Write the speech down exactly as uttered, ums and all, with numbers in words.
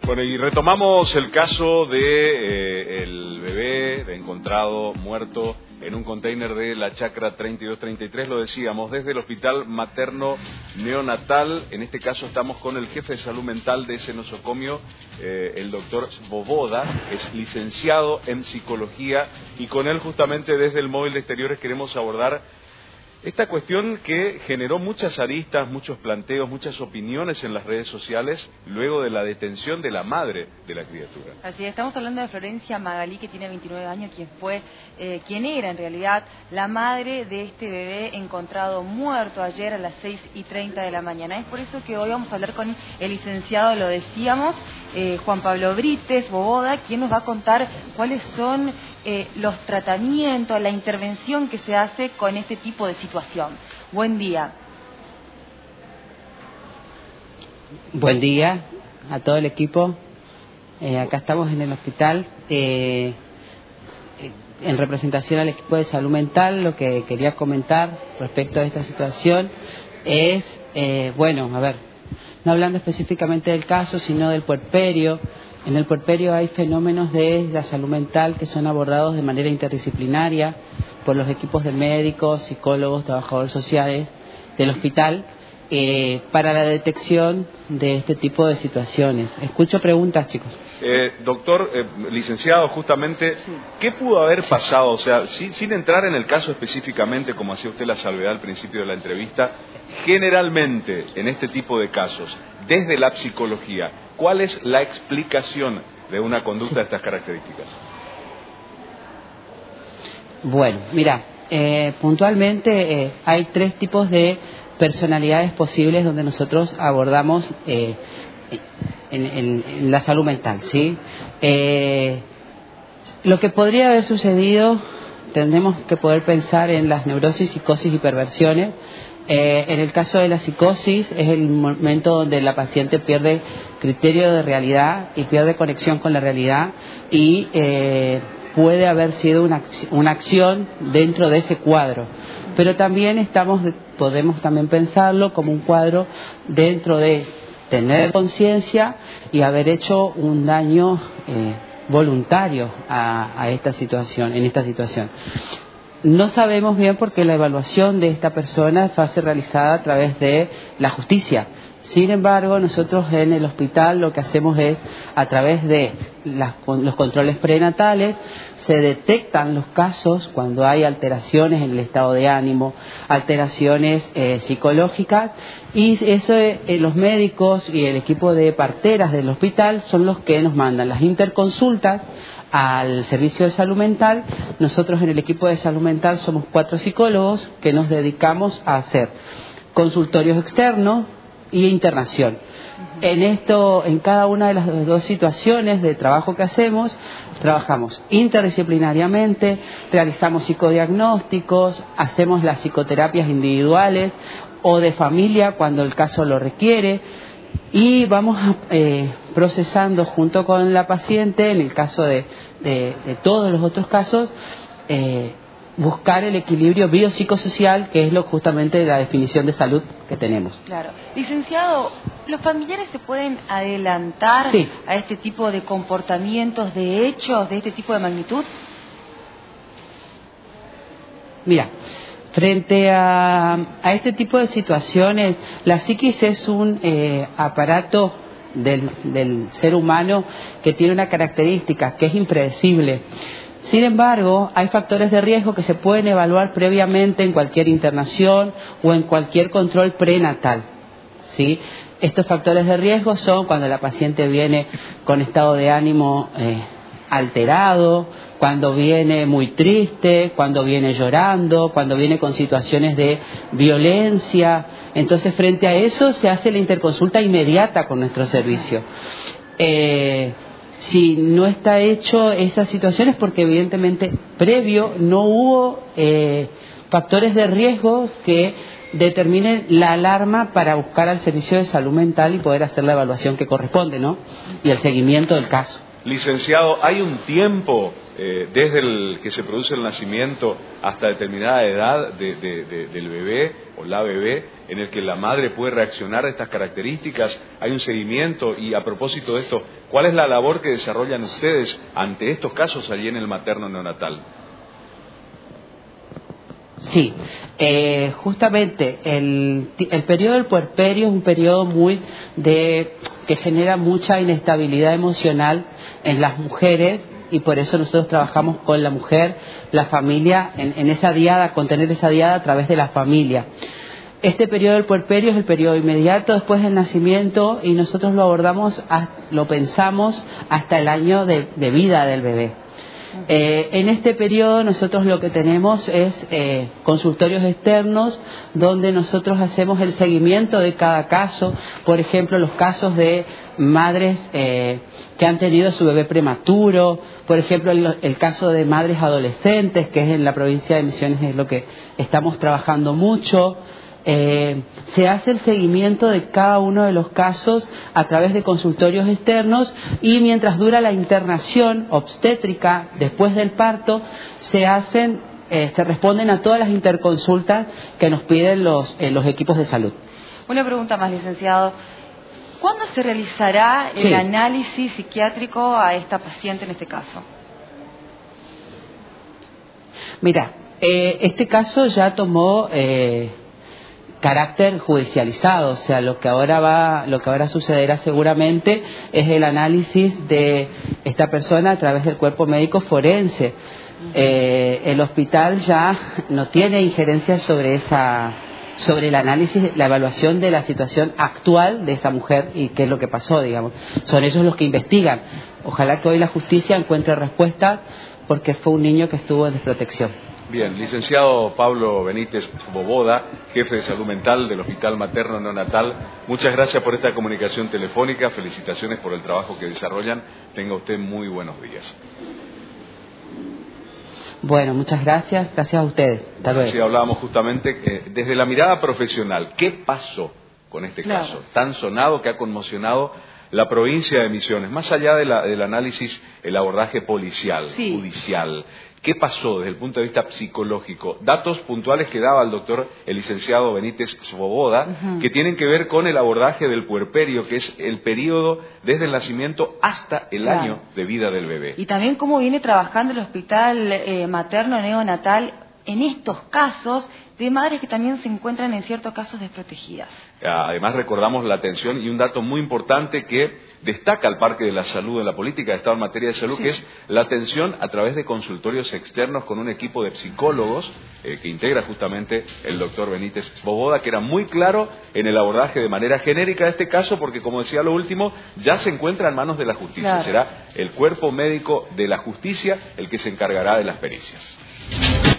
Bueno, y retomamos el caso de eh, el bebé encontrado muerto en un container de la chacra treinta y dos treinta y tres, lo decíamos, desde el Hospital Materno Neonatal. En este caso estamos con el jefe de salud mental de ese nosocomio, eh, el doctor Svoboda, es licenciado en psicología, y con él justamente desde el móvil de exteriores queremos abordar esta cuestión que generó muchas aristas, muchos planteos, muchas opiniones en las redes sociales luego de la detención de la madre de la criatura. Así es, estamos hablando de Florencia Magalí, que tiene veintinueve años, quien fue, eh, quien era en realidad la madre de este bebé encontrado muerto ayer a las seis y treinta de la mañana. Es por eso que hoy vamos a hablar con el licenciado, lo decíamos, eh, Juan Pablo Brites Svoboda, quien nos va a contar cuáles son eh, los tratamientos, la intervención que se hace con este tipo de situación. Buen día. Buen día a todo el equipo. Eh, acá estamos en el hospital. Eh, en representación al equipo de salud mental, lo que quería comentar respecto a esta situación es, eh, bueno, a ver, no hablando específicamente del caso, sino del puerperio. En el puerperio hay fenómenos de la salud mental que son abordados de manera interdisciplinaria por los equipos de médicos, psicólogos, trabajadores sociales del hospital, eh, para la detección de este tipo de situaciones. Escucho preguntas, chicos. Eh, doctor, eh, licenciado, justamente, sí. ¿Qué pudo haber sí. pasado? O sea, sin, sin entrar en el caso específicamente, como hacía usted la salvedad al principio de la entrevista, generalmente en este tipo de casos, desde la psicología, ¿cuál es la explicación de una conducta sí. de estas características? Bueno, mira, eh, puntualmente eh, hay tres tipos de personalidades posibles donde nosotros abordamos eh, en, en, en la salud mental, ¿sí? Eh, lo que podría haber sucedido, tendremos que poder pensar en las neurosis, psicosis y perversiones. Eh, en el caso de la psicosis es el momento donde la paciente pierde criterio de realidad y pierde conexión con la realidad, y eh, puede haber sido una, una acción dentro de ese cuadro. Pero también estamos, podemos también pensarlo como un cuadro dentro de tener conciencia y haber hecho un daño eh, voluntario a, a esta situación, en esta situación. No sabemos bien porque la evaluación de esta persona va a ser realizada a través de la justicia. Sin embargo, nosotros en el hospital lo que hacemos es, a través de las, los controles prenatales, se detectan los casos cuando hay alteraciones en el estado de ánimo, alteraciones eh, psicológicas, y eso eh, los médicos y el equipo de parteras del hospital son los que nos mandan las interconsultas al servicio de salud mental. Nosotros en el equipo de salud mental somos cuatro psicólogos que nos dedicamos a hacer consultorios externos y internación. En esto, en cada una de las dos situaciones de trabajo que hacemos, trabajamos interdisciplinariamente, realizamos psicodiagnósticos, hacemos las psicoterapias individuales o de familia cuando el caso lo requiere, y vamos eh, procesando junto con la paciente, en el caso de, de, de todos los otros casos, eh, buscar el equilibrio biopsicosocial, que es lo justamente la definición de salud que tenemos. Claro. Licenciado, ¿los familiares se pueden adelantar sí. a este tipo de comportamientos, de hechos, de este tipo de magnitud? Mira, frente a, a este tipo de situaciones, la psiquis es un eh, aparato del, del ser humano que tiene una característica, que es impredecible. Sin embargo, hay factores de riesgo que se pueden evaluar previamente en cualquier internación o en cualquier control prenatal, ¿sí? Estos factores de riesgo son cuando la paciente viene con estado de ánimo eh, alterado, cuando viene muy triste, cuando viene llorando, cuando viene con situaciones de violencia. Entonces, frente a eso se hace la interconsulta inmediata con nuestro servicio. Eh, Si no está hecho esas situaciones, porque evidentemente previo no hubo eh, factores de riesgo que determinen la alarma para buscar al servicio de salud mental y poder hacer la evaluación que corresponde, ¿no? Y el seguimiento del caso. Licenciado, ¿hay un tiempo eh, desde el que se produce el nacimiento hasta determinada edad de, de, de, del bebé o la bebé en el que la madre puede reaccionar a estas características? ¿Hay un seguimiento? Y a propósito de esto, ¿cuál es la labor que desarrollan ustedes ante estos casos allí en el materno neonatal? Sí, eh, justamente el, el periodo del puerperio es un periodo muy de que genera mucha inestabilidad emocional en las mujeres y por eso nosotros trabajamos con la mujer, la familia, en, en esa diada, contener esa diada a través de la familia. Este periodo del puerperio es el periodo inmediato después del nacimiento y nosotros lo abordamos, lo pensamos hasta el año de, de vida del bebé. Eh, en este periodo nosotros lo que tenemos es eh, consultorios externos donde nosotros hacemos el seguimiento de cada caso, por ejemplo los casos de madres eh, que han tenido su bebé prematuro, por ejemplo el, el caso de madres adolescentes, que es en la provincia de Misiones es lo que estamos trabajando mucho. Eh, se hace el seguimiento de cada uno de los casos a través de consultorios externos y mientras dura la internación obstétrica después del parto se hacen, eh, se responden a todas las interconsultas que nos piden los, eh, los equipos de salud. Una pregunta más, licenciado. ¿Cuándo se realizará el sí. análisis psiquiátrico a esta paciente en este caso? Mira, eh, este caso ya tomó eh, carácter judicializado, o sea, lo que ahora va, lo que ahora sucederá seguramente es el análisis de esta persona a través del cuerpo médico forense. Eh, el hospital ya no tiene injerencia sobre esa, sobre el análisis, la evaluación de la situación actual de esa mujer y qué es lo que pasó, digamos. Son ellos los que investigan. Ojalá que hoy la justicia encuentre respuesta porque fue un niño que estuvo en desprotección. Bien, licenciado Pablo Benítez Svoboda, jefe de salud mental del Hospital Materno Neonatal, muchas gracias por esta comunicación telefónica, felicitaciones por el trabajo que desarrollan, tenga usted muy buenos días. Bueno, muchas gracias, gracias a ustedes. Hasta luego. Sí, hablábamos justamente eh, desde la mirada profesional, ¿qué pasó con este claro. caso tan sonado que ha conmocionado la provincia de Misiones? Más allá de la, del análisis, el abordaje policial, sí. judicial, ¿qué pasó desde el punto de vista psicológico? Datos puntuales que daba el doctor, el licenciado Benítez Svoboda, uh-huh. que tienen que ver con el abordaje del puerperio, que es el periodo desde el nacimiento hasta el claro. año de vida del bebé. Y también cómo viene trabajando el Hospital eh, Materno Neonatal en estos casos de madres que también se encuentran en ciertos casos desprotegidas. Además recordamos la atención y un dato muy importante que destaca el Parque de la Salud en la política de Estado en materia de salud, sí. que es la atención a través de consultorios externos con un equipo de psicólogos eh, que integra justamente el doctor Benítez Svoboda, que era muy claro en el abordaje de manera genérica de este caso, porque como decía lo último, ya se encuentra en manos de la justicia. Claro. Será el cuerpo médico de la justicia el que se encargará de las pericias.